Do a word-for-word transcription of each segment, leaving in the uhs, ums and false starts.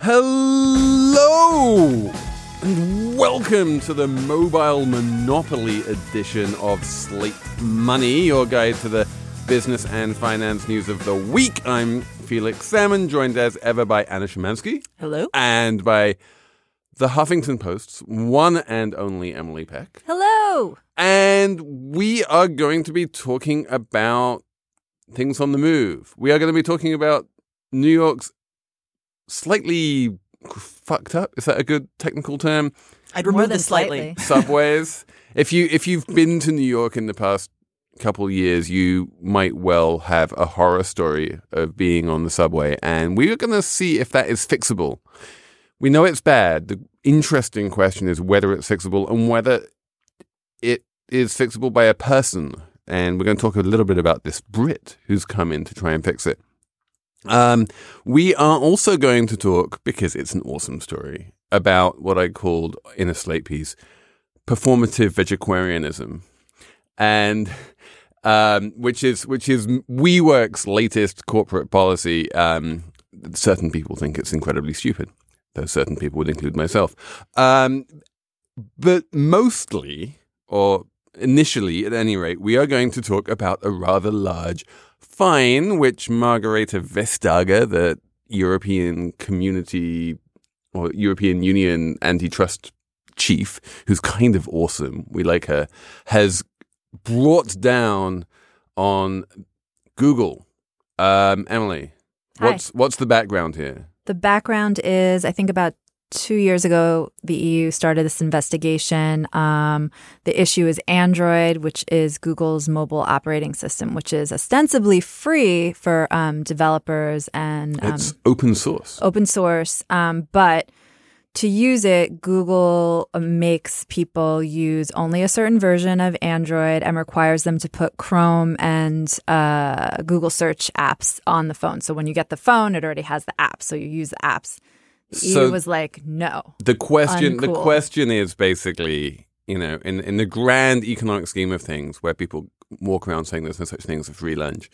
Hello and welcome to the Mobile Monopoly edition of Slate Money, your guide to the business and finance news of the week. I'm Felix Salmon, joined as ever by Anna Szymanski. Hello. And by the Huffington Post's one and only Emily Peck. Hello. And we are going to be talking about things on the move. We are going to be talking about New York's slightly fucked up. Is that a good technical term? I'd remove the slightly. Subways. If you if you've been to New York in the past couple of years, you might well have a horror story of being on the subway, and we are going to see if that is fixable. We know it's bad. The interesting question is whether it's fixable and whether it is fixable by a person. And we're going to talk a little bit about this Brit who's come in to try and fix it. Um, we are also going to talk, because it's an awesome story, about what I called in a Slate piece, performative vegetarianism, and um, which is which is WeWork's latest corporate policy. Um, certain people think it's incredibly stupid, though certain people would include myself. Um, but mostly, or initially at any rate, we are going to talk about a rather large fine which Margrethe Vestager, the European Community or European Union antitrust chief, who's kind of awesome, we like her, has brought down on Google. Um, Emily, Hi. what's what's the background here? The background is, I think about two years ago, the E U started this investigation. Um, the issue is Android, which is Google's mobile operating system, which is ostensibly free for um, developers and um, It's open source. Open source, um, but to use it, Google makes people use only a certain version of Android and requires them to put Chrome and uh, Google search apps on the phone. So when you get the phone, it already has the apps, so you use the apps. The E U So was like, no. The question, the Uncool. question is basically, you know, in in the grand economic scheme of things, where people walk around saying there's no such thing as a free lunch,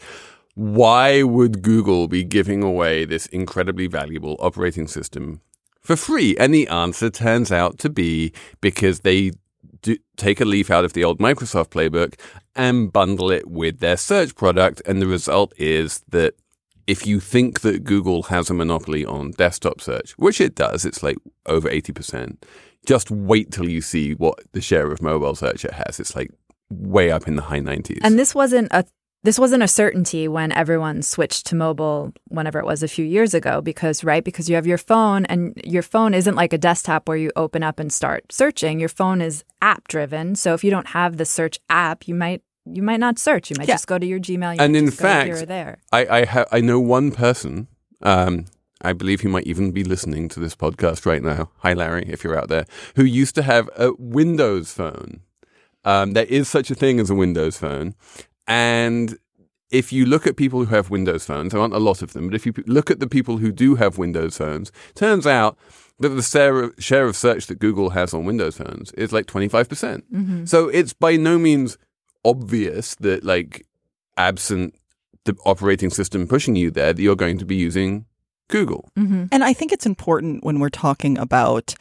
why would Google be giving away this incredibly valuable operating system for free? And the answer turns out to be because they do take a leaf out of the old Microsoft playbook and bundle it with their search product, and the result is that if you think that Google has a monopoly on desktop search, which it does, it's like over eighty percent, just wait till you see what the share of mobile search it has. It's like way up in the high nineties. And this wasn't a this wasn't a certainty when everyone switched to mobile, whenever it was a few years ago, because, right, because you have your phone, and your phone isn't like a desktop where you open up and start searching. Your phone is app driven. So if you don't have the search app, you might You might not search. You might Yeah. just go to your Gmail. You And might in just go fact, here or there. I I, ha- I know one person. Um, I believe he might even be listening to this podcast right now. Hi, Larry, if you're out there, who used to have a Windows phone. Um, there is such a thing as a Windows phone, and if you look at people who have Windows phones, there aren't a lot of them, but if you p- look at the people who do have Windows phones, turns out that the share of, share of search that Google has on Windows phones is like twenty-five percent. Mm-hmm. So it's by no means obvious that, like, absent the operating system pushing you there, that you're going to be using Google. Mm-hmm. And I think it's important when we're talking about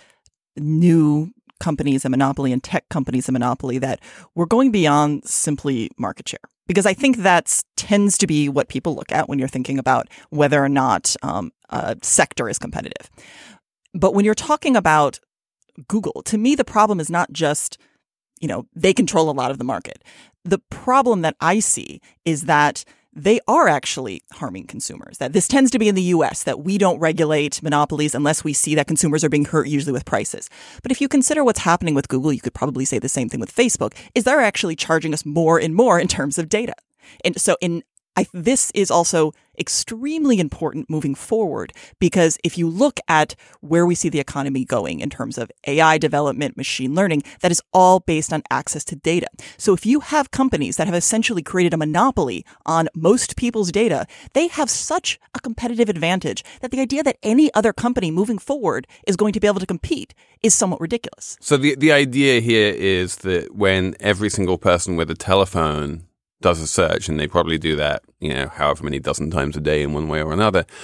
new companies and monopoly and tech companies and monopoly that we're going beyond simply market share. Because I think that tends to be what people look at when you're thinking about whether or not um, a sector is competitive. But when you're talking about Google, to me, the problem is not just, you know, they control a lot of the market. The problem that I see is that they are actually harming consumers, that this tends to be in the U S, that we don't regulate monopolies unless we see that consumers are being hurt, usually with prices. But if you consider what's happening with Google, you could probably say the same thing with Facebook, is they're actually charging us more and more in terms of data. And so in I, this is also extremely important moving forward, because if you look at where we see the economy going in terms of A I development, machine learning, that is all based on access to data. So if you have companies that have essentially created a monopoly on most people's data, they have such a competitive advantage that the idea that any other company moving forward is going to be able to compete is somewhat ridiculous. So the the idea here is that when every single person with a telephone does a search, and they probably do that, you know, however many dozen times a day in one way or another,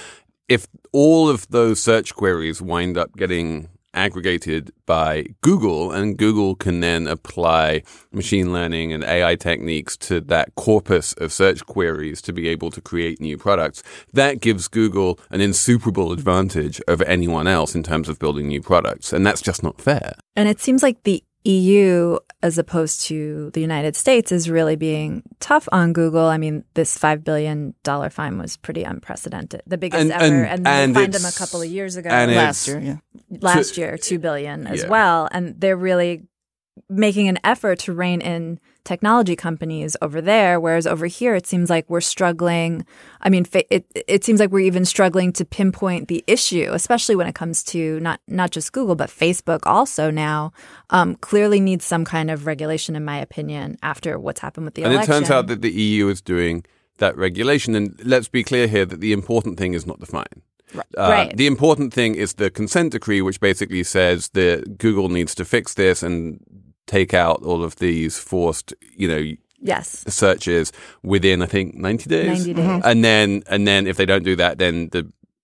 if all of those search queries wind up getting aggregated by Google, and Google can then apply machine learning and A I techniques to that corpus of search queries to be able to create new products, that gives Google an insuperable advantage over anyone else in terms of building new products. And that's just not fair. And it seems like the E U, as opposed to the United States, is really being tough on Google. I mean, this five billion dollars fine was pretty unprecedented, the biggest and, ever. And, and and they fined them a couple of years ago. And last year, yeah. Last year, two billion dollars as yeah. well. And they're really making an effort to rein in technology companies over there, whereas over here it seems like we're struggling. I mean, it it seems like we're even struggling to pinpoint the issue, especially when it comes to not not just Google, but Facebook also now um, clearly needs some kind of regulation, in my opinion, after what's happened with the and election. And it turns out that the E U is doing that regulation. And let's be clear here that the important thing is not the fine. Right. Uh, right. The important thing is the consent decree, which basically says that Google needs to fix this and take out all of these forced, you know, yes. searches within, I think, ninety days. ninety days. Mm-hmm. And then, and then if they don't do that, then the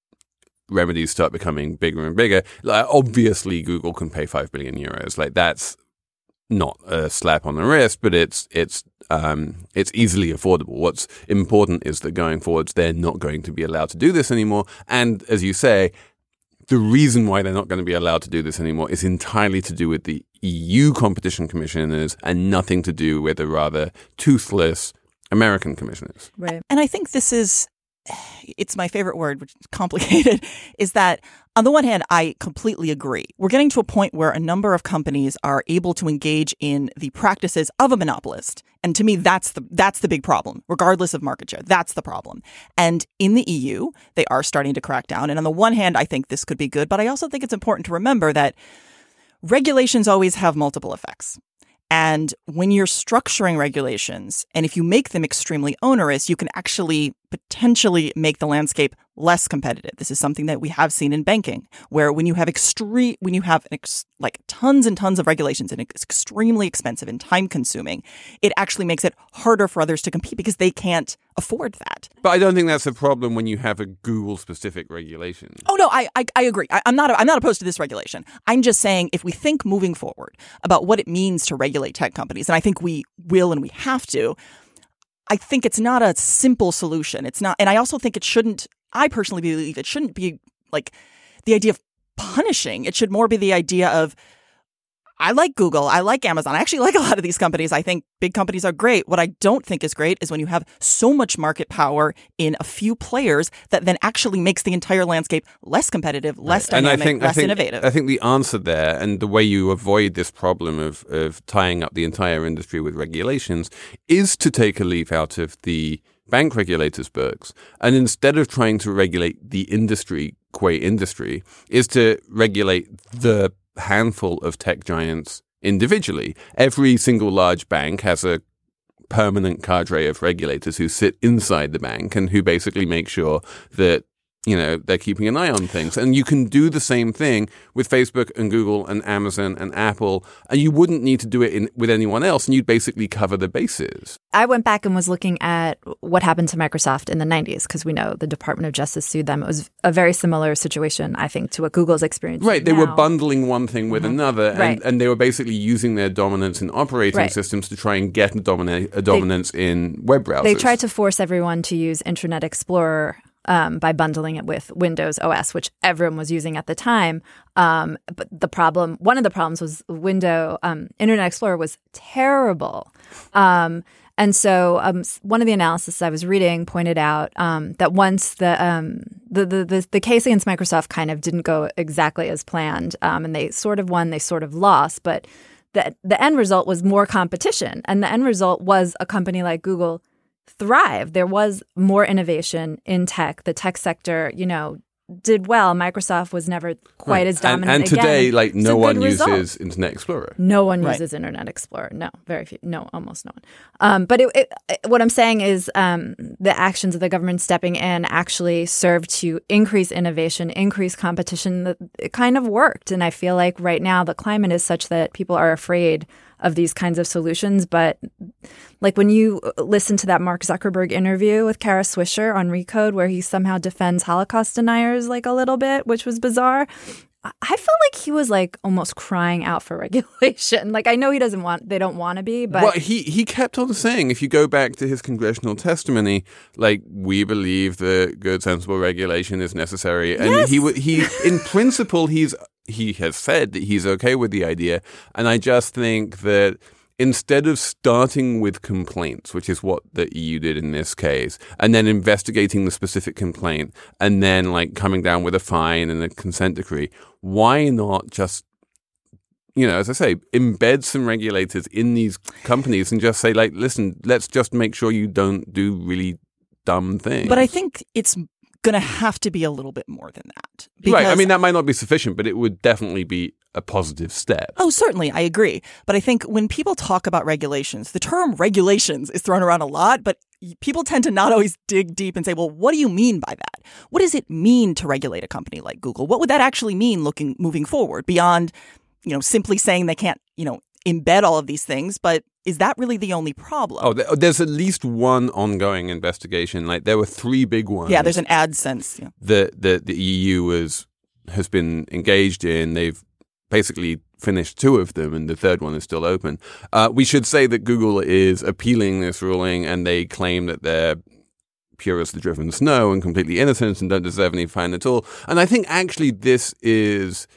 remedies start becoming bigger and bigger. Like, obviously, Google can pay five billion euros. Like, that's not a slap on the wrist, but it's it's um, it's easily affordable. What's important is that going forwards, they're not going to be allowed to do this anymore. And as you say, the reason why they're not going to be allowed to do this anymore is entirely to do with the E U competition commissioners and nothing to do with the rather toothless American commissioners. Right. And I think this is, it's my favorite word, which is complicated, is that on the one hand, I completely agree. We're getting to a point where a number of companies are able to engage in the practices of a monopolist. And to me, that's the that's the big problem, regardless of market share. That's the problem. And in the E U, they are starting to crack down. And on the one hand, I think this could be good. But I also think it's important to remember that regulations always have multiple effects. And when you're structuring regulations, and if you make them extremely onerous, you can actually potentially make the landscape less competitive. This is something that we have seen in banking, where when you have extreme, when you have an ex- like tons and tons of regulations and it's extremely expensive and time consuming, it actually makes it harder for others to compete because they can't afford that. But I don't think that's a problem when you have a Google specific regulation. Oh no, I I, I agree. I, I'm not I'm not opposed to this regulation. I'm just saying if we think moving forward about what it means to regulate tech companies, and I think we will and we have to, I think it's not a simple solution. It's not, and I also think it shouldn't. I personally believe it shouldn't be like the idea of punishing. It should more be the idea of, I like Google. I like Amazon. I actually like a lot of these companies. I think big companies are great. What I don't think is great is when you have so much market power in a few players that then actually makes the entire landscape less competitive, less right. dynamic, and I think, less I think, innovative. I think the answer there, and the way you avoid this problem of, of tying up the entire industry with regulations, is to take a leaf out of the bank regulators' books, and instead of trying to regulate the industry, qua industry, is to regulate the handful of tech giants individually. Every single large bank has a permanent cadre of regulators who sit inside the bank and who basically make sure that, you know, they're keeping an eye on things. And you can do the same thing with Facebook and Google and Amazon and Apple, and you wouldn't need to do it in, with anyone else, and you'd basically cover the bases. I went back and was looking at what happened to Microsoft in the nineties, because we know the Department of Justice sued them. It was a very similar situation, I think, to what Google's experience Right. They now. were bundling one thing with mm-hmm. another, and, right. and they were basically using their dominance in operating right. systems to try and get a, domina- a dominance they, in web browsers. They tried to force everyone to use Internet Explorer Um, by bundling it with Windows O S, which everyone was using at the time. Um, but the problem, one of the problems was Windows um, Internet Explorer was terrible. Um, and so um, one of the analysis I was reading pointed out um, that once the, um, the, the, the, the case against Microsoft kind of didn't go exactly as planned, um, and they sort of won, they sort of lost, but the, the end result was more competition. And the end result was a company like Google thrive. There was more innovation in tech. The tech sector, you know, did well. Microsoft was never quite right. as dominant. And, and today, again. like, It's no one result. uses Internet Explorer. No one right. uses Internet Explorer. No, very few. No, almost no one. Um, but it, it, what I'm saying is um, the actions of the government stepping in actually served to increase innovation, increase competition. It kind of worked. And I feel like right now the climate is such that people are afraid of these kinds of solutions. But like when you listen to that Mark Zuckerberg interview with Kara Swisher on Recode, where he somehow defends Holocaust deniers like a little bit, which was bizarre. I felt like he was like almost crying out for regulation. Like I know he doesn't want, they don't want to be, but well, he he kept on saying, if you go back to his congressional testimony, like we believe that good, sensible regulation is necessary, and yes. he he in principle he's he has said that he's okay with the idea, and I just think that instead of starting with complaints, which is what the E U did in this case, and then investigating the specific complaint, and then like coming down with a fine and a consent decree, why not just, you know, as I say, embed some regulators in these companies and just say, like, listen, let's just make sure you don't do really dumb things. But I think it's going to have to be a little bit more than that. Right. I mean, that might not be sufficient, but it would definitely be a positive step. Oh, certainly. I agree. But I think when people talk about regulations, the term regulations is thrown around a lot, but people tend to not always dig deep and say, well, what do you mean by that? What does it mean to regulate a company like Google? What would that actually mean looking moving forward beyond, you know, simply saying they can't, you know, embed all of these things? But is that really the only problem? Oh, there's at least one ongoing investigation. Like there were three big ones. Yeah, there's an AdSense. Yeah. That the, the E U was has been engaged in. They've basically finished two of them, and the third one is still open. Uh, we should say that Google is appealing this ruling, and they claim that they're pure as the driven snow and completely innocent and don't deserve any fine at all. And I think actually this is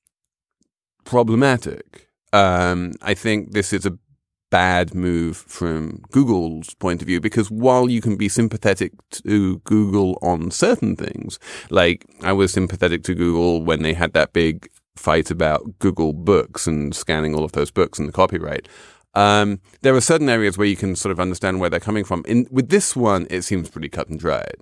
problematic. Um, I think this is a bad move from Google's point of view, because while you can be sympathetic to Google on certain things, like I was sympathetic to Google when they had that big fight about Google Books and scanning all of those books and the copyright. Um, there are certain areas where you can sort of understand where they're coming from. In, with this one, it seems pretty cut and dried.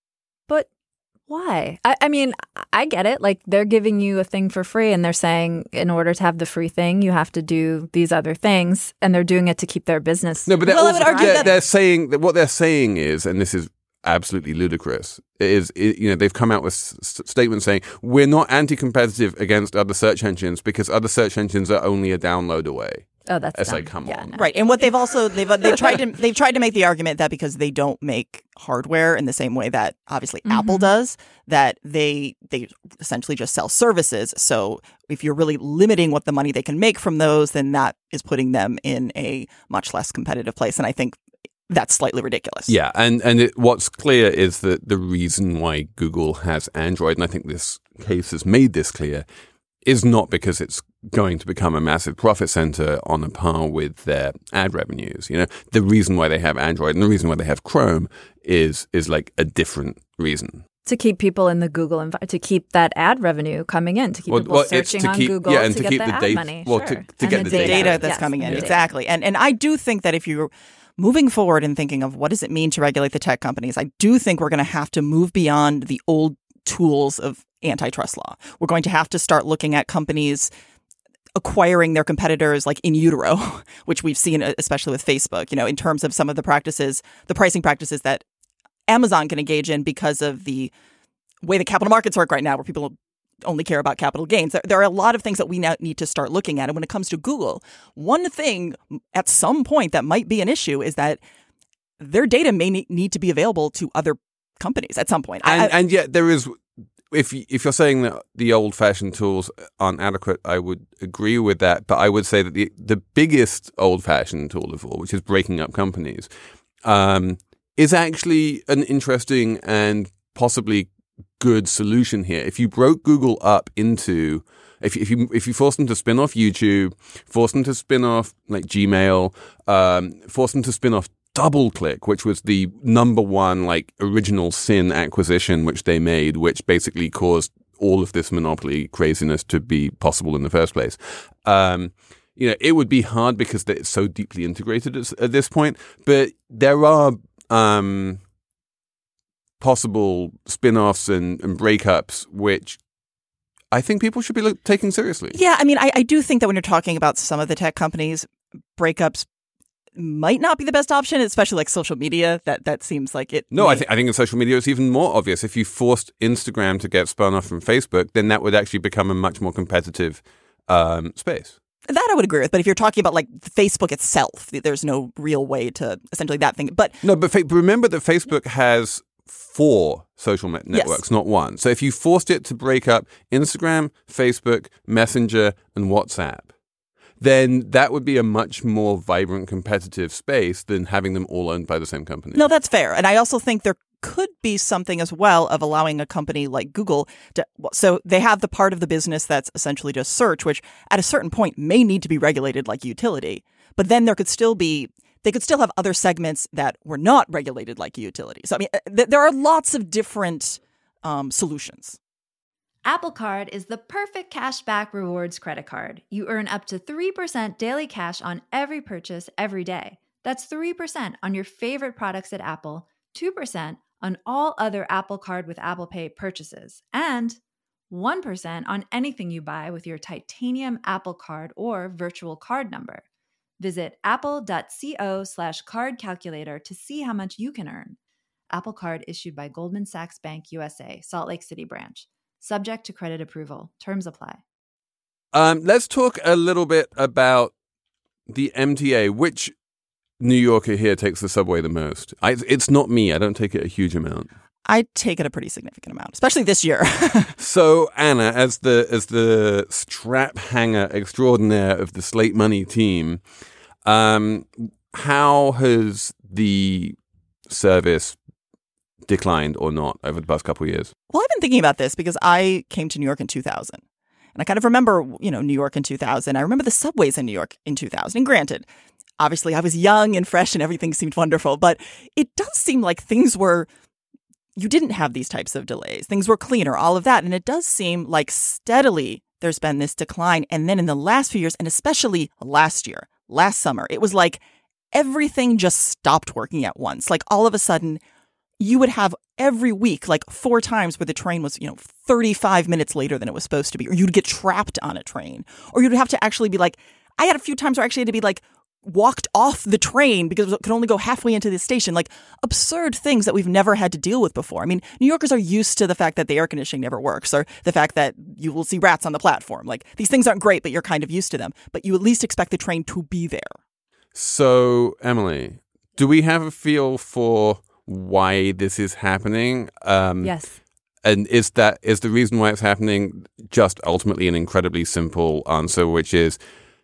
But why? I, I mean, I get it. Like they're giving you a thing for free and they're saying in order to have the free thing, you have to do these other things, and they're doing it to keep their business. No, but they're, well, also, they're, they're, they're saying that what they're saying is, and this is absolutely ludicrous, is, it, you know, they've come out with s- statements saying we're not anti-competitive against other search engines because other search engines are only a download away. Oh, that's It's dumb. like, come yeah, on. no. Right. And what they've also they've they've tried to they've tried to make the argument that because they don't make hardware in the same way that obviously Mm-hmm. Apple does, that they they essentially just sell services. So if you're really limiting what the money they can make from those, then that is putting them in a much less competitive place. And I think that's slightly ridiculous. Yeah, and and it, what's clear is that the reason why Google has Android, and I think this case has made this clear, is not because it's going to become a massive profit center on a par with their ad revenues. You know, the reason why they have Android and the reason why they have Chrome is is like a different reason. To keep people in the Google environment, to keep that ad revenue coming in, to keep Well, people well, it's searching to on keep- Google yeah, and to, to get keep the, the ad data- money. well, sure. to- to And get the the The data. data that's Yes, coming in. the data. Exactly. And and I do think that if you're moving forward and thinking of what does it mean to regulate the tech companies, I do think we're going to have to move beyond the old tools of antitrust law. We're going to have to start looking at companies acquiring their competitors like in utero, which we've seen especially with Facebook, you know, in terms of some of the practices, the pricing practices that Amazon can engage in because of the way the capital markets work right now, where people only care about capital gains. There, there are a lot of things that we now need to start looking at. And when it comes to Google, one thing at some point that might be an issue is that their data may ne- need to be available to other companies at some point. And I, and yet there is, if you- if you're saying that the old-fashioned tools aren't adequate, I would agree with that. But I would say that the the biggest old-fashioned tool of all, which is breaking up companies, um, is actually an interesting and possibly good solution here. If you broke Google up into, if if you if you forced them to spin off YouTube, forced them to spin off like Gmail, um, forced them to spin off DoubleClick, which was the number one like original sin acquisition which they made, which basically caused all of this monopoly craziness to be possible in the first place. Um, you know, it would be hard because it's so deeply integrated at, at this point. But there are um, possible spin-offs and, and breakups which I think people should be look, taking seriously. yeah, I mean, I, I do think that when you're talking about some of the tech companies, breakups might not be the best option, especially like social media. That that seems like it. No, may- I think I think in social media it's even more obvious. If you forced Instagram to get spun off from Facebook, then that would actually become a much more competitive um, space. That I would agree with. But if you're talking about like Facebook itself, there's no real way to essentially that thing. But no, but fa- remember that Facebook has four social net- networks, yes. not one. So if you forced it to break up Instagram, Facebook, Messenger, and WhatsApp, then that would be a much more vibrant, competitive space than having them all owned by the same company. No, that's fair. And I also think there could be something as well of allowing a company like Google to, so they have the part of the business that's essentially just search, which at a certain point may need to be regulated like utility. But then there could still be, they could still have other segments that were not regulated like utility. So, I mean, th- there are lots of different um, solutions. Apple Card is the perfect cashback rewards credit card. You earn up to three percent daily cash on every purchase every day. That's three percent on your favorite products at Apple, two percent on all other Apple Card with Apple Pay purchases, and one percent on anything you buy with your titanium Apple Card or virtual card number. Visit apple.co slash card calculator to see how much you can earn. Apple Card issued by Goldman Sachs Bank U S A, Salt Lake City branch. Subject to credit approval. Terms apply. Um, let's talk a little bit about the M T A. Which New Yorker here takes the subway the most? I, it's not me. I don't take it a huge amount. I take it a pretty significant amount, especially this year. So, Anna, as the as the strap hanger extraordinaire of the Slate Money team, um, how has the service declined or not over the past couple of years? Well, I've been thinking about this because I came to New York in two thousand. And I kind of remember, you know, New York in two thousand. I remember the subways in New York in two thousand. And granted, obviously I was young and fresh and everything seemed wonderful. But it does seem like things were, you didn't have these types of delays. Things were cleaner, all of that. And it does seem like steadily there's been this decline. And then in the last few years, and especially last year, last summer, it was like everything just stopped working at once. Like all of a sudden, you would have every week, like four times where the train was, you know, thirty-five minutes later than it was supposed to be, or you'd get trapped on a train, or you'd have to actually be like, I had a few times where I actually had to be like walked off the train because it could only go halfway into the station, like absurd things that we've never had to deal with before. I mean, New Yorkers are used to the fact that the air conditioning never works, or the fact that you will see rats on the platform. Like these things aren't great, but you're kind of used to them, but you at least expect the train to be there. So, Emily, do we have a feel for why this is happening? Um, yes. And is that is the reason why it's happening just ultimately an incredibly simple answer, which is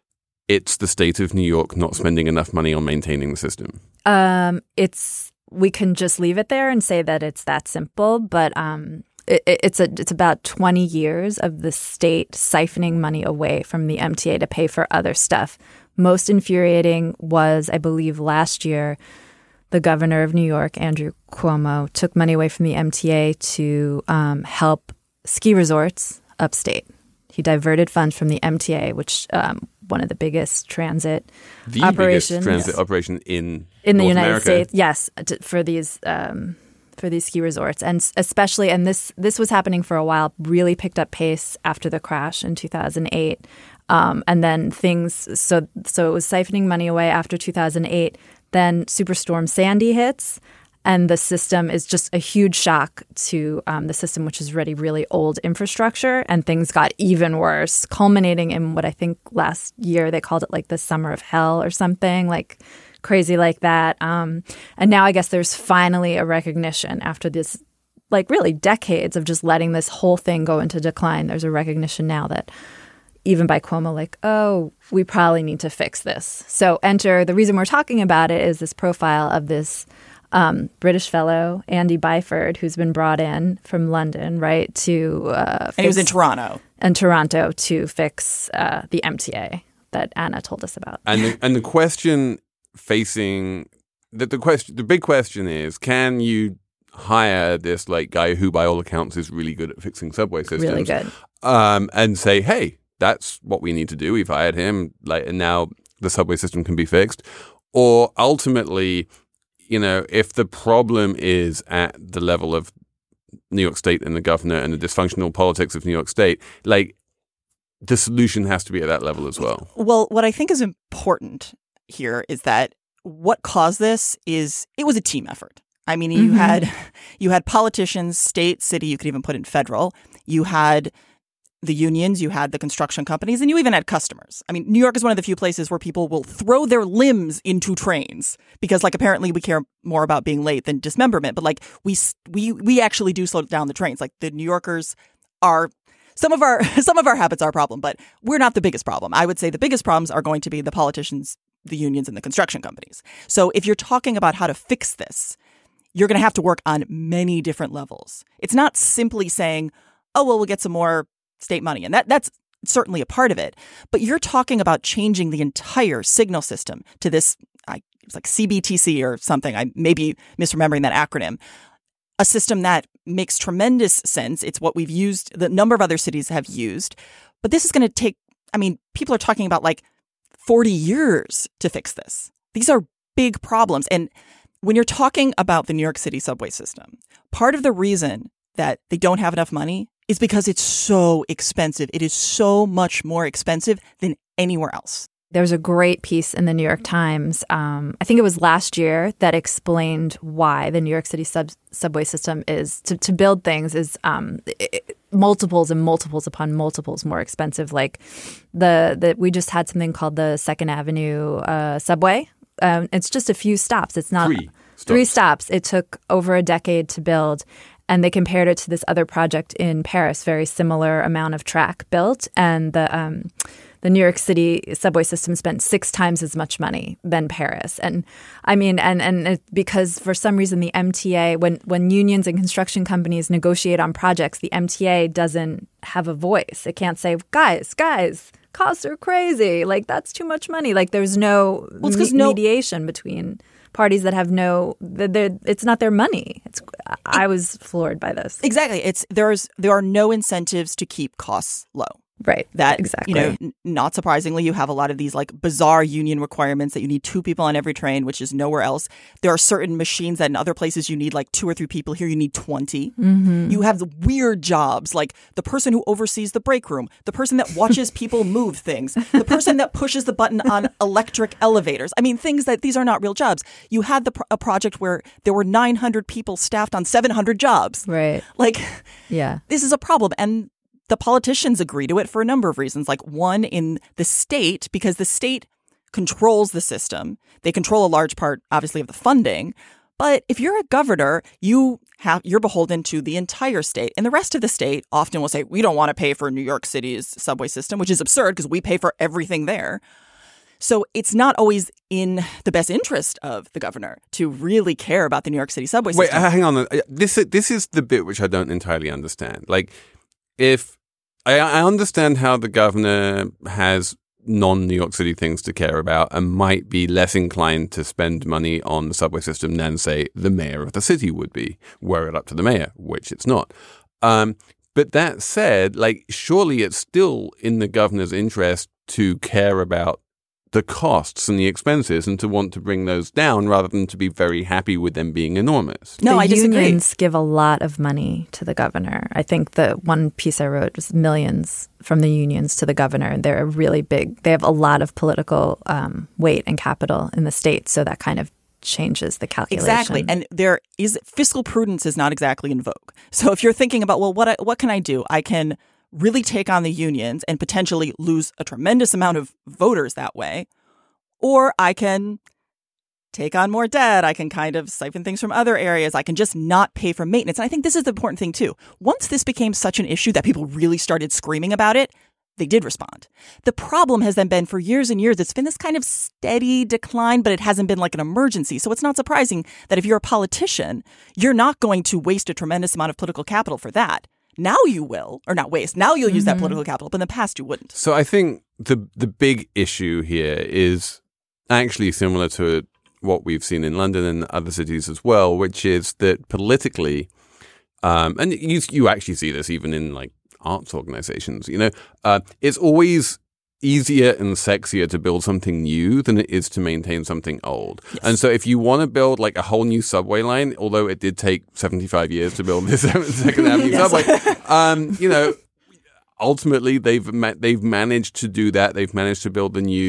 it's the state of New York not spending enough money on maintaining the system? Um, it's we can just leave it there and say that it's that simple, but um, it, it's a it's about twenty years of the state siphoning money away from the M T A to pay for other stuff. Most infuriating was, I believe, last year. The governor of New York, Andrew Cuomo, took money away from the M T A to um, help ski resorts upstate. He diverted funds from the M T A, which um, one of the biggest transit the operations, biggest transit yes. operation in in the North United America. States. Yes, to, for these um, for these ski resorts, and especially, and this this was happening for a while. Really picked up pace after the crash in two thousand eight, um, and then things. So so it was siphoning money away after two thousand eight. Then Superstorm Sandy hits, and the system is just a huge shock to um, the system, which is already really old infrastructure, and things got even worse, culminating in what I think last year they called it like the summer of hell or something, like crazy like that. Um, and now I guess there's finally a recognition after this, like really decades of just letting this whole thing go into decline. There's a recognition now that even by Cuomo, like, oh, we probably need to fix this. So enter, the reason we're talking about it is this profile of this um, British fellow, Andy Byford, who's been brought in from London, right, to uh, fix, and he was in Toronto. In Toronto to fix uh, the M T A that Anna told us about. And the, and the question facing, the, the question, the big question is, can you hire this like guy who by all accounts is really good at fixing subway systems? Really good. Um, and say, hey, that's what we need to do. We've hired him, like, and now the subway system can be fixed. Or ultimately, you know, if the problem is at the level of New York State and the governor and the dysfunctional politics of New York State, like, the solution has to be at that level as well. Well, what I think is important here is that what caused this is it was a team effort. I mean, you mm-hmm. had you had politicians, state, city, you could even put in federal. You had the unions, you had the construction companies, and you even had customers. I mean, New York is one of the few places where people will throw their limbs into trains because, like, apparently we care more about being late than dismemberment. But, like, we we we actually do slow down the trains. Like, the New Yorkers are some of our some of our habits are a problem, but we're not the biggest problem. I would say the biggest problems are going to be the politicians, the unions, and the construction companies. So if you're talking about how to fix this, you're going to have to work on many different levels. It's not simply saying, oh, well, we'll get some more state money. And that that's certainly a part of it. But you're talking about changing the entire signal system to this, I, it was like C B T C or something. I may be misremembering that acronym. A system that makes tremendous sense. It's what we've used, the number of other cities have used. But this is going to take, I mean, people are talking about like forty years to fix this. These are big problems. And when you're talking about the New York City subway system, part of the reason that they don't have enough money is because it's so expensive. It is so much more expensive than anywhere else. There was a great piece in the New York Times, um, I think it was last year, that explained why the New York City sub- subway system is, to, to build things, is um, it, multiples and multiples upon multiples more expensive. Like the, the we just had something called the Second Avenue uh, subway. Um, it's just a few stops. It's not three stops. three stops. It took over a decade to build. And they compared it to this other project in Paris, very similar amount of track built. And the um, the New York City subway system spent six times as much money than Paris. And I mean, and and it, because for some reason the M T A, when, when unions and construction companies negotiate on projects, the M T A doesn't have a voice. It can't say, guys, guys, costs are crazy. Like, that's too much money. Like, there's no, well, me- no mediation between parties that have no, it's not their money. It's, I was floored by this. Exactly. It's there's there are no incentives to keep costs low. Right. That, exactly. You know, n- not surprisingly, you have a lot of these like bizarre union requirements that you need two people on every train, which is nowhere else. There are certain machines that in other places you need like two or three people. Here you need twenty. Mm-hmm. You have the weird jobs like the person who oversees the break room, the person that watches people move things, the person that pushes the button on electric elevators. I mean, things that these are not real jobs. You had the pro- a project where there were nine hundred people staffed on seven hundred jobs. Right. Like, yeah, this is a problem. And the politicians agree to it for a number of reasons. Like one, in the state, because the state controls the system. They control a large part, obviously, of the funding. But if you're a governor, you have you're beholden to the entire state. And the rest of the state often will say, we don't want to pay for New York City's subway system, which is absurd because we pay for everything there. So it's not always in the best interest of the governor to really care about the New York City subway Wait, system. Wait, hang on. This, this is the bit which I don't entirely understand. Like, if I, I understand how the governor has non-New York City things to care about and might be less inclined to spend money on the subway system than, say, the mayor of the city would be, were it up to the mayor, which it's not. Um, but that said, like, surely it's still in the governor's interest to care about the costs and the expenses and to want to bring those down rather than to be very happy with them being enormous. No, the I disagree. Unions give a lot of money to the governor. I think the one piece I wrote was millions from the unions to the governor. And they're a really big, they have a lot of political um, weight and capital in the state. So that kind of changes the calculation. Exactly. And there is fiscal prudence is not exactly in vogue. So if you're thinking about, well, what I, what can I do? I can really take on the unions and potentially lose a tremendous amount of voters that way. Or I can take on more debt. I can kind of siphon things from other areas. I can just not pay for maintenance. And I think this is the important thing, too. Once this became such an issue that people really started screaming about it, they did respond. The problem has then been for years and years, it's been this kind of steady decline, but it hasn't been like an emergency. So it's not surprising that if you're a politician, you're not going to waste a tremendous amount of political capital for that. Now you will, or not waste. Now you'll use mm-hmm. that political capital, but in the past you wouldn't. So I think the the big issue here is actually similar to what we've seen in London and other cities as well, which is that politically, um, and you you actually see this even in like arts organizations, you know, uh, it's always easier and sexier to build something new than it is to maintain something old. Yes. And so if you want to build like a whole new subway line, although it did take seventy-five years to build this Second Avenue yes. subway, um, you know, ultimately they've ma- they've managed to do that. They've managed to build the new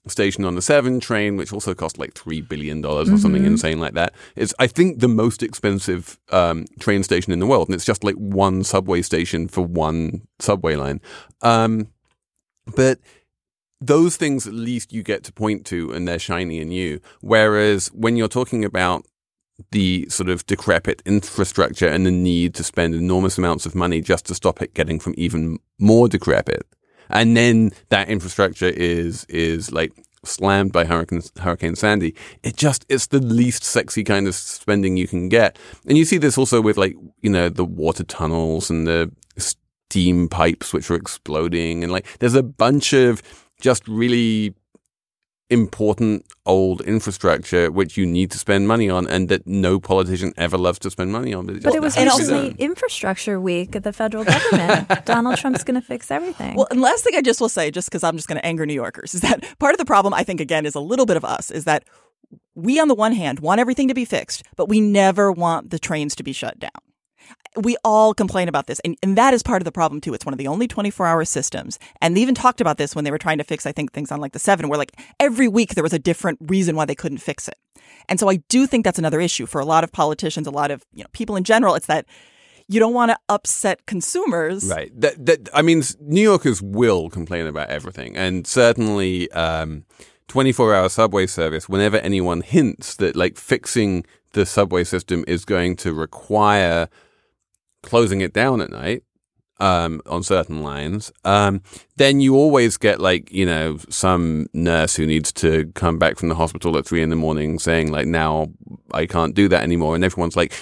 station on the seven train, which also cost like three billion dollars or something Mm-hmm. insane like that. It's, I think, the most expensive um, train station in the world. And it's just like one subway station for one subway line. Um, but those things, at least you get to point to and they're shiny and new. Whereas when you're talking about the sort of decrepit infrastructure and the need to spend enormous amounts of money just to stop it getting from even more decrepit, and then that infrastructure is is like slammed by Hurricane, Hurricane Sandy. It just, it's the least sexy kind of spending you can get. And you see this also with like, you know, the water tunnels and the steam pipes which are exploding. And like, there's a bunch of just really important old infrastructure which you need to spend money on and that no politician ever loves to spend money on. But it, But it was has to be recently done. infrastructure week at the federal government. Donald Trump's going to fix everything. Well, and last thing I just will say, just because I'm just going to anger New Yorkers, is that part of the problem, I think, again, is a little bit of us, is that we, on the one hand, want everything to be fixed, but we never want the trains to be shut down. We all complain about this. And, and that is part of the problem, too. It's one of the only twenty-four hour systems. And they even talked about this when they were trying to fix, I think, things on like the seven, where like every week there was a different reason why they couldn't fix it. And so I do think that's another issue for a lot of politicians, a lot of you know people in general. It's that you don't want to upset consumers. Right. That, that, I mean, New Yorkers will complain about everything. And certainly um, twenty-four hour subway service, whenever anyone hints that like fixing the subway system is going to require closing it down at night um, on certain lines, um, then you always get like, you know, some nurse who needs to come back from the hospital at three in the morning saying like, now I can't do that anymore. And everyone's like,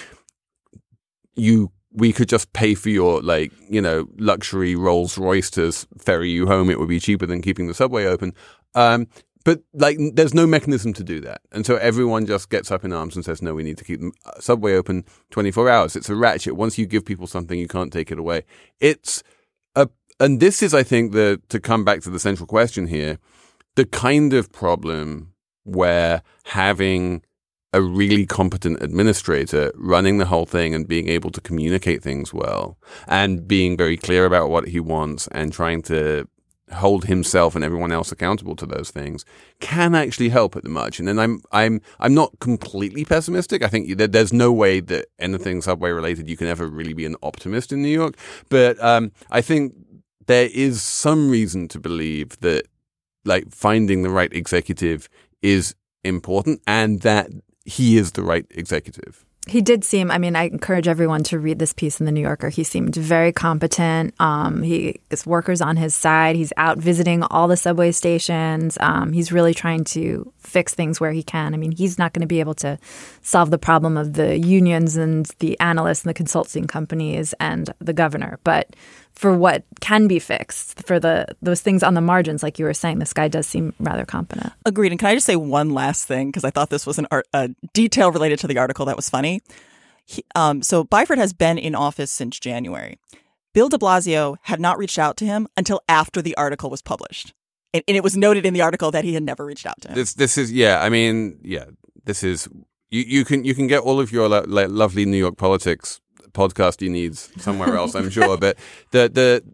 you, we could just pay for your like, you know, luxury Rolls Royce to ferry you home. It would be cheaper than keeping the subway open. Um, But like, there's no mechanism to do that. And so everyone just gets up in arms and says, no, we need to keep the subway open twenty-four hours. It's a ratchet. Once you give people something, you can't take it away. It's a, and this is, I think, the, to come back to the central question here, the kind of problem where having a really competent administrator running the whole thing and being able to communicate things well and being very clear about what he wants and trying to hold himself and everyone else accountable to those things can actually help at the margin. And I'm I'm I'm not completely pessimistic. I think that there's no way that anything subway related you can ever really be an optimist in New York. But um, I think there is some reason to believe that like finding the right executive is important and that he is the right executive. He did seem, I mean, I encourage everyone to read this piece in The New Yorker. He seemed very competent. Um, he his workers on his side. He's out visiting all the subway stations. Um, he's really trying to fix things where he can. I mean, he's not going to be able to solve the problem of the unions and the analysts and the consulting companies and the governor. But for what can be fixed, for the those things on the margins, like you were saying, this guy does seem rather competent. Agreed. And can I just say one last thing? Because I thought this was an art, a detail related to the article that was funny. He, um, so Byford has been in office since January. Bill de Blasio had not reached out to him until after the article was published. And, and it was noted in the article that he had never reached out to him. This this is, yeah, I mean, yeah, this is, you, you can you can get all of your lo- lo- lovely New York politics podcasty needs somewhere else, I'm sure. But the the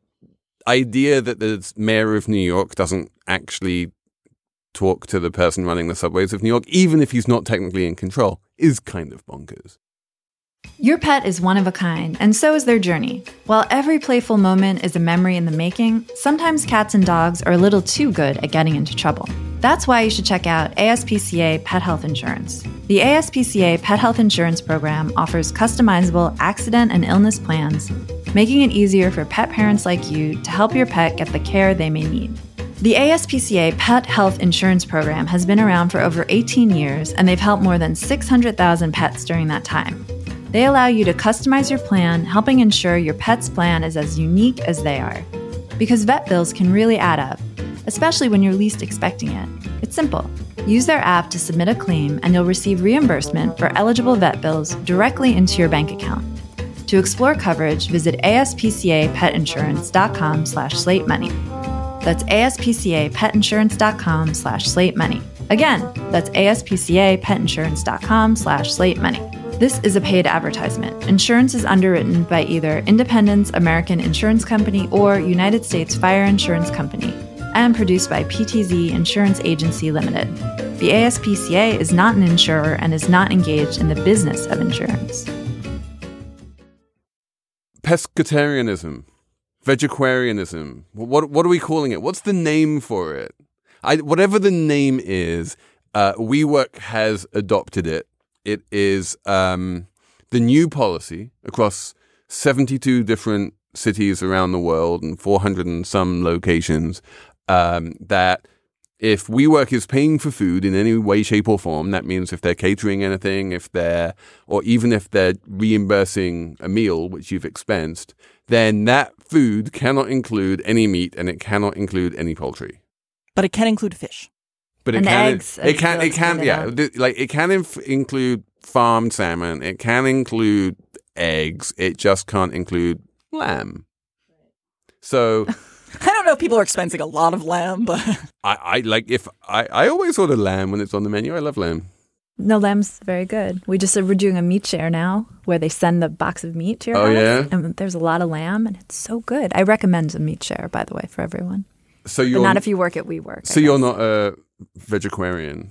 idea that the mayor of New York doesn't actually talk to the person running the subways of New York, even if he's not technically in control, is kind of bonkers. Your pet is one of a kind, and so is their journey. While every playful moment is a memory in the making, sometimes cats and dogs are a little too good at getting into trouble. That's why you should check out A S P C A Pet Health Insurance. The A S P C A Pet Health Insurance Program offers customizable accident and illness plans, making it easier for pet parents like you to help your pet get the care they may need. The A S P C A Pet Health Insurance Program has been around for over eighteen years, and they've helped more than six hundred thousand pets during that time. They allow you to customize your plan, helping ensure your pet's plan is as unique as they are. Because vet bills can really add up, especially when you're least expecting it. It's simple. Use their app to submit a claim, and you'll receive reimbursement for eligible vet bills directly into your bank account. To explore coverage, visit aspcapetinsurance.com slash slate money. That's aspcapetinsurance.com slash slate money. Again, that's aspcapetinsurance.com slash slate money. This is a paid advertisement. Insurance is underwritten by either Independence American Insurance Company or United States Fire Insurance Company. and produced by P T Z Insurance Agency Limited. The A S P C A is not an insurer and is not engaged in the business of insurance. Pescatarianism, vegetarianism. What what are we calling it? What's the name for it? I, whatever the name is, uh, WeWork has adopted it. It is um, the new policy across seventy-two different cities around the world and four hundred and some locations um, that if WeWork is paying for food in any way, shape or form, that means if they're catering anything, if they're, or even if they're reimbursing a meal, which you've expensed, then that food cannot include any meat and it cannot include any poultry. But it can include fish. But it and can, eggs. it can, it can, yeah, th- like it can inf- include farmed salmon. It can include eggs. It just can't include lamb. So I don't know if people are expensing a lot of lamb, but I, I like if I, I always order lamb when it's on the menu. I love lamb. No, lamb's very good. We just we're doing a meat share now where they send the box of meat to your Oh, house. yeah? And there's a lot of lamb and it's so good. I recommend a meat share, by the way, for everyone. So But you're not if you work at WeWork. So you're not a vegetarian.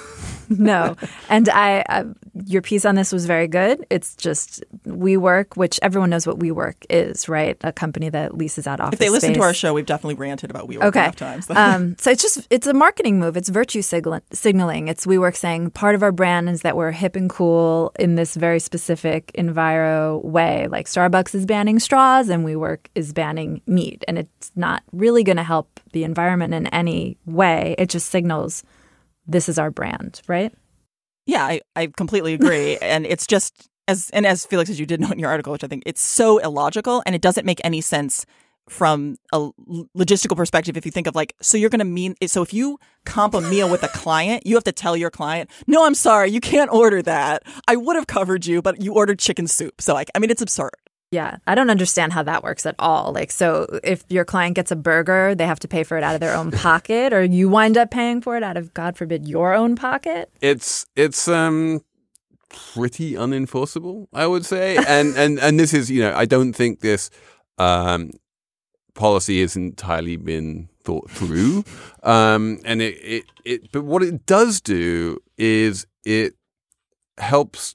No. And I, I, your piece on this was very good. It's just WeWork, which everyone knows what WeWork is, right? A company that leases out office if they listen space. to our show, we've definitely ranted about WeWork Okay. enough times. um, so it's just, it's a marketing move. It's virtue sigl- signaling. It's WeWork saying part of our brand is that we're hip and cool in this very specific enviro way. Like Starbucks is banning straws and WeWork is banning meat. And it's not really going to help the environment in any way. It just signals this is our brand, right? Yeah, I, I completely agree. And it's just, as and as Felix, as you did note in your article, which I think it's so illogical and it doesn't make any sense from a logistical perspective. If you think of like, so you're going to mean, so if you comp a meal with a client, you have to tell your client, no, I'm sorry, you can't order that. I would have covered you, but you ordered chicken soup. So like, I mean, it's absurd. Yeah, I don't understand how that works at all. Like, so if your client gets a burger, they have to pay for it out of their own pocket, or you wind up paying for it out of, God forbid, your own pocket? It's it's um pretty unenforceable, I would say. And and and this is, you know, I don't think this um policy has entirely been thought through. Um and it, it, it but what it does do is it helps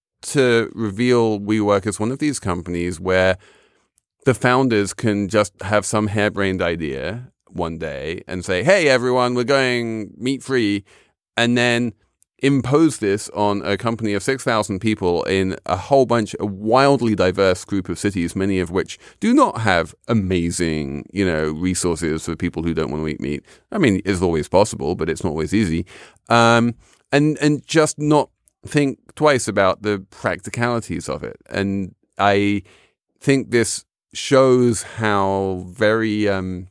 to reveal WeWork as one of these companies where the founders can just have some harebrained idea one day and say, hey, everyone, we're going meat free, and then impose this on a company of six thousand people in a whole bunch, a wildly diverse group of cities, many of which do not have amazing, you know, resources for people who don't want to eat meat. I mean, it's always possible, but it's not always easy. Um, and, and just not think twice about the practicalities of it. And I think this shows how very um,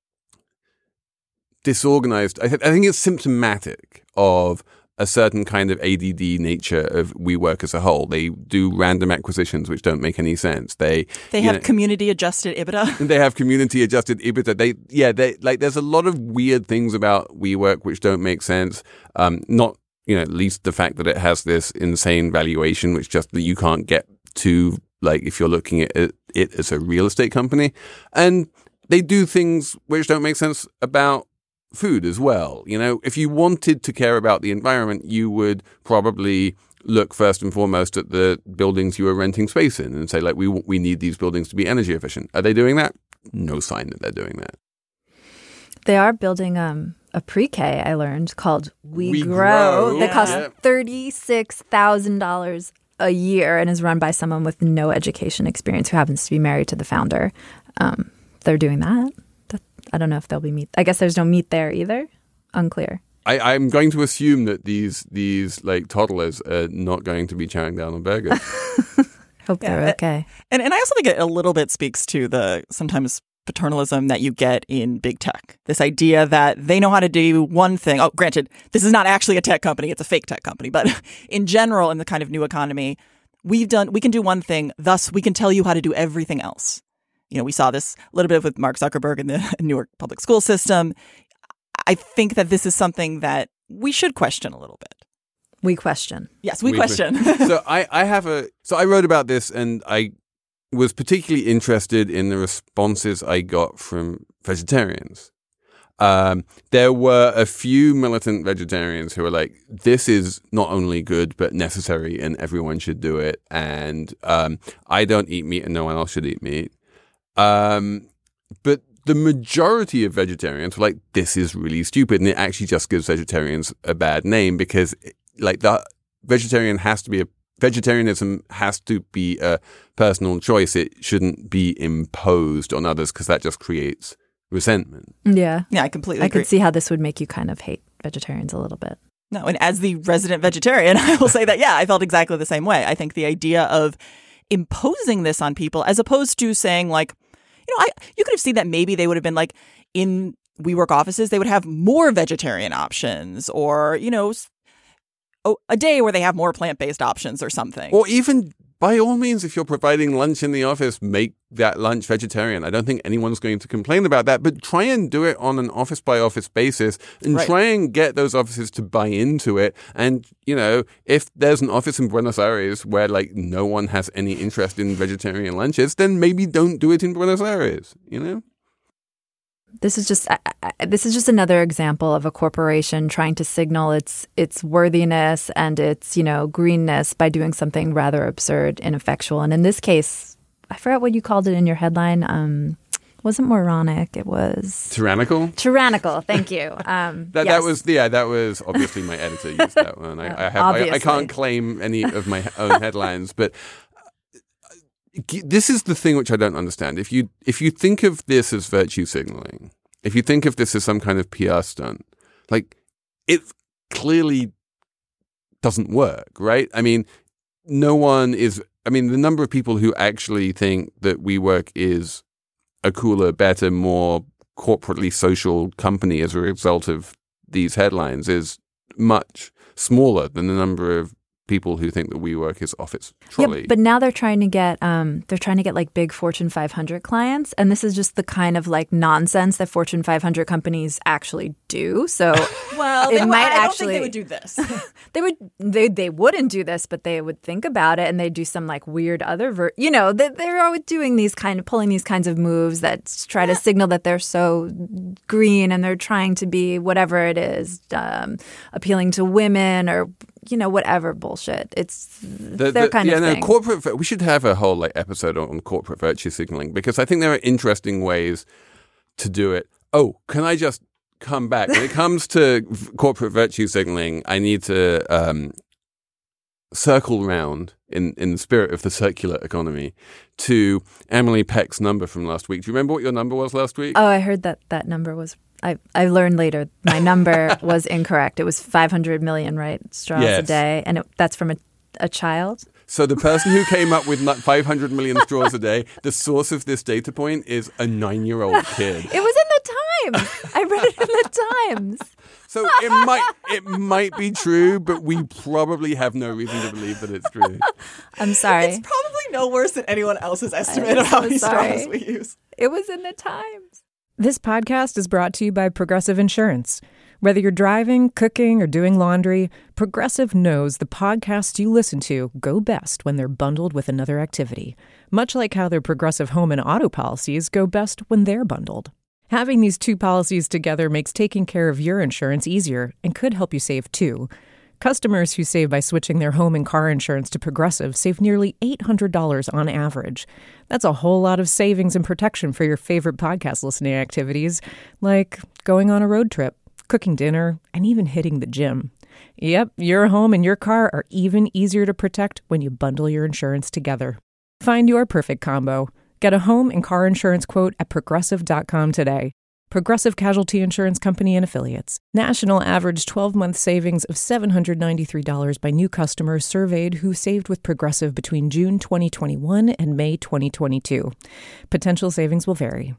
disorganized. I, th- I think it's symptomatic of a certain kind of A D D nature of WeWork as a whole. They do random acquisitions which don't make any sense. They They have community adjusted EBITDA. They have community adjusted EBITDA. They yeah, they like there's a lot of weird things about WeWork which don't make sense. Um, not you know, at least the fact that it has this insane valuation, which just that you can't get to, like if you're looking at it, it as a real estate company. And they do things which don't make sense about food as well. You know, if you wanted to care about the environment, you would probably look first and foremost at the buildings you are renting space in and say, like, we we need these buildings to be energy efficient. Are they doing that? No sign that they're doing that. They are building um, a pre-K, I learned, called We, We Grow, Grow. that costs Yeah. thirty-six thousand dollars a year and is run by someone with no education experience who happens to be married to the founder. Um, they're doing that. that. I don't know if there'll be meat. I guess there's no meat there either. Unclear. I, I'm going to assume that these these like toddlers are not going to be chowing down on burgers. Hope Yeah, they're okay. And and I also think it a little bit speaks to the sometimes paternalism that you get in big tech. This idea that they know how to do one thing. Oh, granted, this is not actually a tech company; it's a fake tech company. But in general, in the kind of new economy, we've done we can do one thing. Thus, we can tell you how to do everything else. You know, we saw this a little bit with Mark Zuckerberg in the Newark public school system. I think that this is something that we should question a little bit. We question. Yes, we, We- question. So I, I have a so I wrote about this and I was particularly interested in the responses I got from vegetarians. Um, there were a few militant vegetarians who were like, this is not only good, but necessary and everyone should do it. And um, I don't eat meat and no one else should eat meat. Um, but the majority of vegetarians were like, this is really stupid. And it actually just gives vegetarians a bad name because like the vegetarian has to be a vegetarianism has to be a personal choice. It shouldn't be imposed on others because that just creates resentment. Yeah. Yeah, I completely I agree. could see how this would make you kind of hate vegetarians a little bit. No, and as the resident vegetarian, I will say that, yeah, I felt exactly the same way. I think the idea of imposing this on people as opposed to saying like, you know, I you could have seen that maybe they would have been like in WeWork offices, they would have more vegetarian options or, you know, oh, a day where they have more plant-based options or something. Or even by all means, if you're providing lunch in the office, make that lunch vegetarian. I don't think anyone's going to complain about that, but try and do it on an office by office basis and Right. try and get those offices to buy into it. And, you know, if there's an office in Buenos Aires where like no one has any interest in vegetarian lunches, then maybe don't do it in Buenos Aires, you know? This is just I, I, this is just another example of a corporation trying to signal its its worthiness and its, you know, greenness by doing something rather absurd, ineffectual. And in this case, I forgot what you called it in your headline. Um, it wasn't moronic. It was Tyrannical? tyrannical. Thank you. Um, That yes. that was yeah that was obviously my editor used that one. I, I have I, I Obviously. can't claim any of my own headlines, but this is the thing which I don't understand. If you if you think of this as virtue signaling, if you think of this as some kind of P R stunt, like it clearly doesn't work, right? I mean, no one is. I mean, the number of people who actually think that WeWork is a cooler, better, more corporately social company as a result of these headlines is much smaller than the number of people who think that WeWork is office trolley. Yeah, but now they're trying to get um, they're trying to get like big Fortune five hundred clients, and this is just the kind of like nonsense that Fortune five hundred companies actually do. So well, it they, would- might I don't actually think they would do this. they would they they wouldn't do this, but they would think about it and they do some like weird other ver- you know they, they're always doing these kind of pulling these kinds of moves that try to signal that they're so green and they're trying to be whatever it is, um, appealing to women or. You know, whatever bullshit. It's The, their the, kind yeah, of no, thing. corporate. We should have a whole like episode on, on corporate virtue signaling because I think there are interesting ways to do it. Oh, can I just come back when it comes to v- corporate virtue signaling? I need to um, circle round in in the spirit of the circular economy to Emily Peck's number from last week. Do you remember what your number was last week? Oh, I heard that that number was. I, I learned later my number was incorrect. It was five hundred million, right? Straws Yes. a day. And it, that's from a, a child? So the person who came up with five hundred million straws a day, the source of this data point is a nine-year-old kid. It was in the Times. I read it in the Times. So it might it might be true, but we probably have no reason to believe that it's true. I'm sorry. It's probably no worse than anyone else's estimate I'm of how so many sorry. straws we use. It was in the Times. This podcast is brought to you by Progressive Insurance. Whether you're driving, cooking, or doing laundry, Progressive knows the podcasts you listen to go best when they're bundled with another activity, much like how their Progressive home and auto policies go best when they're bundled. Having these two policies together makes taking care of your insurance easier and could help you save too. Customers who save by switching their home and car insurance to Progressive save nearly eight hundred dollars on average. That's a whole lot of savings and protection for your favorite podcast listening activities, like going on a road trip, cooking dinner, and even hitting the gym. Yep, your home and your car are even easier to protect when you bundle your insurance together. Find your perfect combo. Get a home and car insurance quote at progressive dot com today. Progressive Casualty Insurance Company and Affiliates. National average twelve-month savings of seven hundred ninety-three dollars by new customers surveyed who saved with Progressive between June twenty twenty-one and May twenty twenty-two. Potential savings will vary.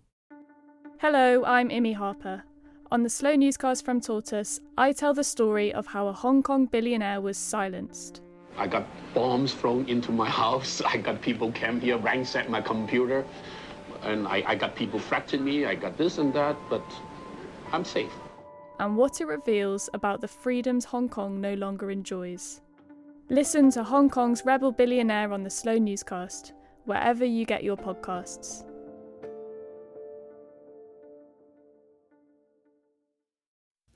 Hello, I'm Imi Harper. On the Slow Newscast from Tortoise, I tell the story of how a Hong Kong billionaire was silenced. I got bombs thrown into my house. I got people came here, ransacked my computer. And I, I got people threatening me. I got this and that, but I'm safe. And what it reveals about the freedoms Hong Kong no longer enjoys. Listen to Hong Kong's rebel billionaire on the Slow Newscast, wherever you get your podcasts.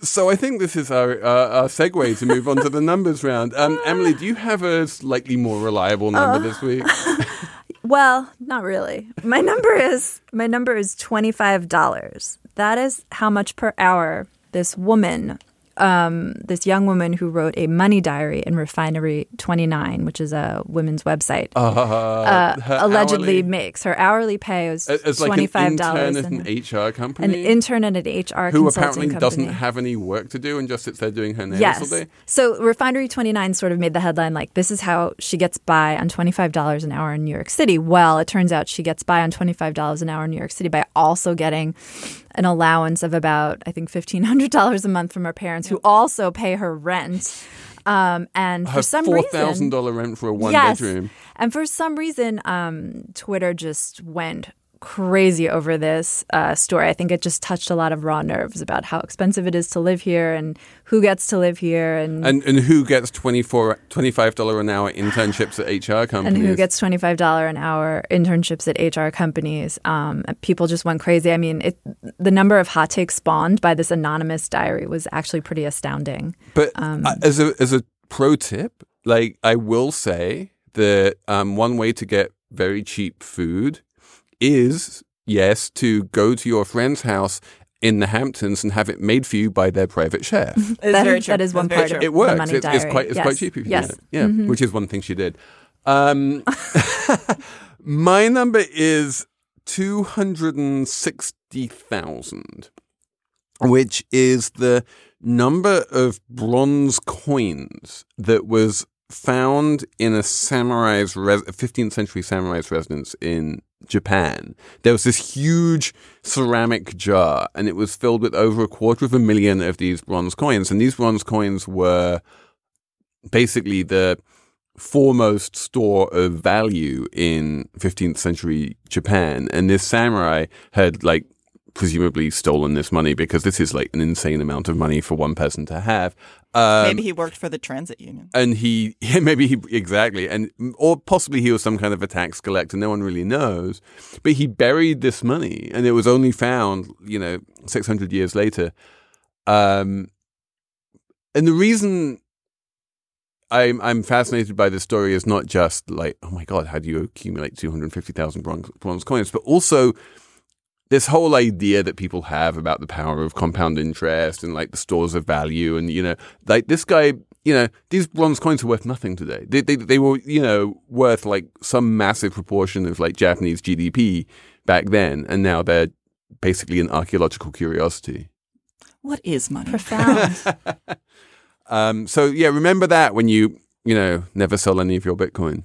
So I think this is our, uh, our segue to move on to the numbers round. Um, Emily, do you have a slightly more reliable number Uh, this week? Well, not really. My number is my number is twenty-five dollars. That is how much per hour this woman, um, this young woman who wrote a money diary in Refinery twenty-nine, which is a women's website, Uh, uh, her allegedly hourly- makes. Her hourly pay was As like an twenty-five dollars. intern at an H R An company intern at an H R who consulting apparently company. doesn't have any work to do and just sits there doing her nails Yes. all day. So Refinery twenty-nine sort of made the headline like, this is how she gets by on twenty-five dollars an hour in New York City. Well, it turns out she gets by on twenty-five dollars an hour in New York City by also getting an allowance of about, I think, fifteen hundred dollars a month from her parents, who also pay her rent. Um, and Her for some four reason, thousand dollars rent for a one yes. bedroom. And for some reason, um, Twitter just went crazy over this uh, story. I think it just touched a lot of raw nerves about how expensive it is to live here and who gets to live here and And and who gets twenty-four, twenty-five dollars an hour internships at H R companies? and who gets twenty-five dollars an hour internships at H R companies. Um, people just went crazy. I mean, it, the number of hot takes spawned by this anonymous diary was actually pretty astounding. But Um, uh, as a as a pro tip, like I will say that um, one way to get very cheap food is, yes, to go to your friend's house in the Hamptons and have it made for you by their private chef. It's That very is- true. that is one That's very part true. of It works. The money It's, it's diary. quite it's Yes. quite cheap if you Yes. do it. Yeah, Mhm. which is one thing she did. Um, my number is two hundred and sixty thousand, which is the number of bronze coins that was found in a samurai's res- fifteenth century samurai's residence in Japan. There was this huge ceramic jar, and it was filled with over a quarter of a million of these bronze coins. And these bronze coins were basically the foremost store of value in fifteenth century Japan. And this samurai had like presumably stolen this money, because this is like an insane amount of money for one person to have. Um, Maybe he worked for the transit union. and he, yeah, maybe he, exactly. And, or possibly he was some kind of a tax collector. No one really knows. But he buried this money, and it was only found, you know, six hundred years later. Um, and the reason I'm, I'm fascinated by this story is not just like, oh my God, how do you accumulate two hundred fifty thousand bronze, bronze coins? But also this whole idea that people have about the power of compound interest and like the stores of value. And, you know, like this guy, you know, these bronze coins are worth nothing today. They, they, they were, you know, worth like some massive proportion of like Japanese G D P back then. And now they're basically an archaeological curiosity. What is money? Profound. um, so yeah, remember that when you, you know, never sell any of your Bitcoin.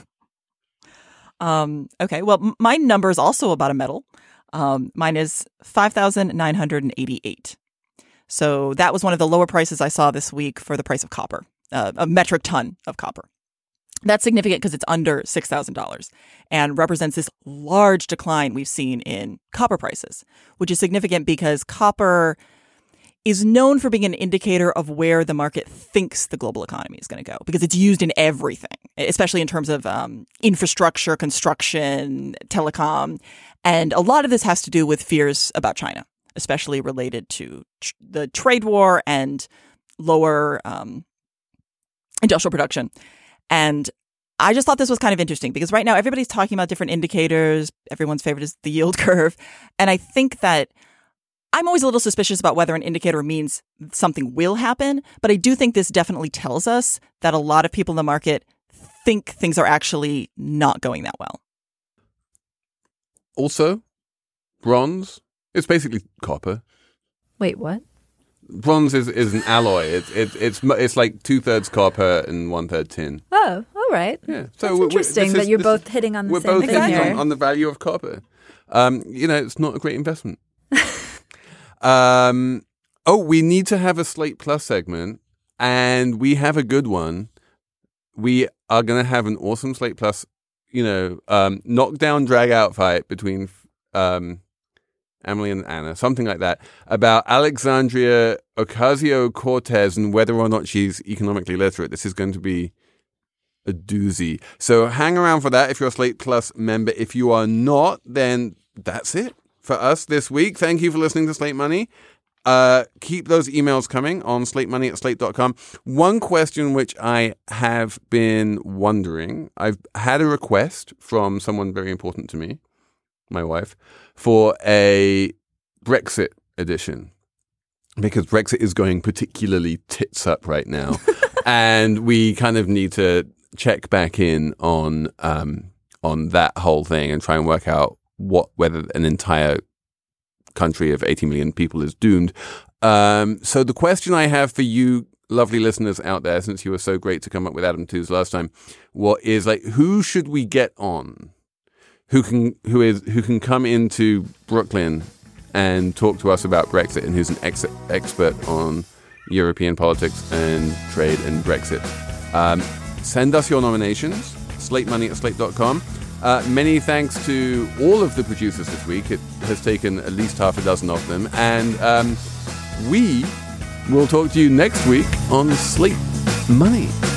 Um, okay, well, m- my number is also about a metal. Um, mine is five thousand nine hundred eighty-eight. So that was one of the lower prices I saw this week for the price of copper, uh, a metric ton of copper. That's significant because it's under six thousand dollars and represents this large decline we've seen in copper prices, which is significant because copper is known for being an indicator of where the market thinks the global economy is going to go, because it's used in everything, especially in terms of um, infrastructure, construction, telecom. And a lot of this has to do with fears about China, especially related to tr- the trade war and lower um, industrial production. And I just thought this was kind of interesting because right now everybody's talking about different indicators. Everyone's favorite is the yield curve. And I think that I'm always a little suspicious about whether an indicator means something will happen. But I do think this definitely tells us that a lot of people in the market think things are actually not going that well. Also, bronze, it's basically copper. Wait, what? Bronze is, is an alloy. It's it's it's mu- it's like two thirds copper and one third tin. Oh, all right. Yeah, That's we- we- interesting this that is- you're this both is- hitting on the We're same both thing hitting here. on, on the value of copper. Um, you know, it's not a great investment. um, oh, we need to have a Slate Plus segment, and we have a good one. We are going to have an awesome Slate Plus, you know, um, knockdown drag out fight between um, Emily and Anna, something like that, about Alexandria Ocasio-Cortez and whether or not she's economically literate. This is going to be a doozy. So hang around for that if you're a Slate Plus member. If you are not, then that's it for us this week. Thank you for listening to Slate Money. Uh, keep those emails coming on slate money at slate dot com. One question which I have been wondering, I've had a request from someone very important to me, my wife, for a Brexit edition, because Brexit is going particularly tits up right now. And we kind of need to check back in on um, on that whole thing and try and work out what whether an entire country of eighty million people is doomed. Um, so the question I have for you, lovely listeners out there, since you were so great to come up with Adam twos last time, what is like, who should we get on? Who can who is who can come into Brooklyn and talk to us about Brexit, and who's an ex- expert on European politics and trade and Brexit? Um, send us your nominations, slate money at slate dot com. Uh, many thanks to all of the producers this week. It has taken at least half a dozen of them. And um, we will talk to you next week on Slate Money.